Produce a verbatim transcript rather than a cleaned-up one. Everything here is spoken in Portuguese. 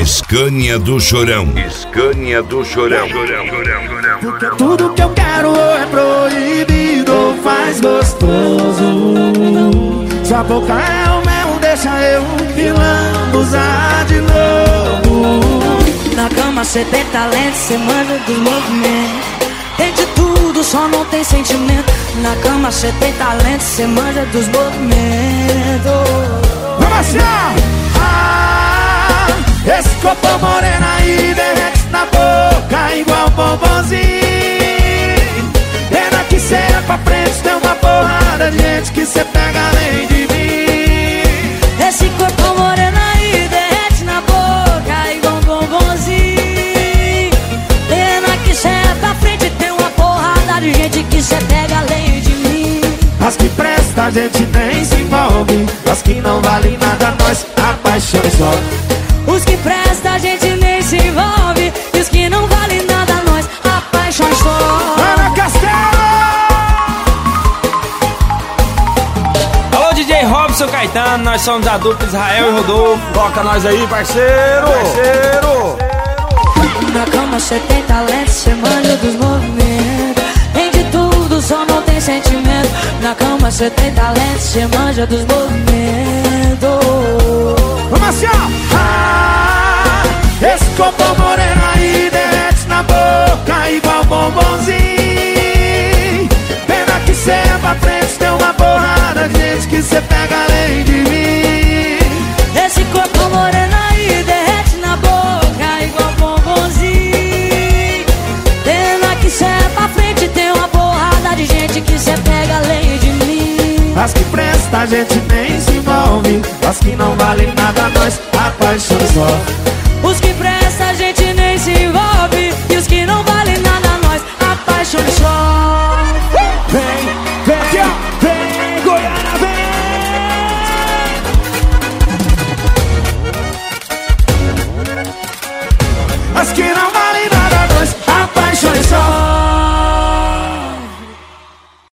Scania do Chorão. Scania do Chorão. Porque tudo que eu quero é proibido ou faz gostoso. Sua boca é o mel, deixa eu me lambuzar de novo. Na cama cê tem talento, cê manja dos movimentos. Tem de tudo, só não tem sentimento. Na cama cê tem talento, cê manja dos movimentos. Vamos assim, ah, esse corpo moreno aí derrete na boca igual bombonzinho. Pena que cê é pra frente, tem uma porrada de gente que cê pega além de mim. Esse corpo moreno aí derrete na boca igual bombonzinho. Pena que cê é pra frente, tem uma porrada de gente que cê pega além de mim. As que presta a gente nem se envolve, as que não valem nada nós apaixonamos só. Os que presta a gente nem se envolve, e os que não valem nada nós apaixonamos só. Ana Castelo! Alô, D J Robson Caetano, nós somos a dupla Israel e Rodolfo. Toca nós aí, parceiro! Parceiro! Na cama cê tem talento, cê manja dos movimentos. Tem de tudo, só não tem sentimento. Na cama cê tem talento, cê manja dos movimentos. Vamos assim, ó! Ah, esse corpo moreno aí derrete na boca igual bombonzinho. Pena que cê é pra frente, tem uma porrada de gente que cê pega além de mim. Esse corpo moreno aí derrete na boca igual bombonzinho. Pena que cê é pra frente, tem uma porrada de gente que cê pega além de mim. As que presta a gente nem se envolve, as que não valem nada nós apaixonamos só. Os que presta a gente nem se envolve, e os que não valem nada nós apaixonamos só. Vem, vem, aqui, ó, vem, Goiânia, vem. As que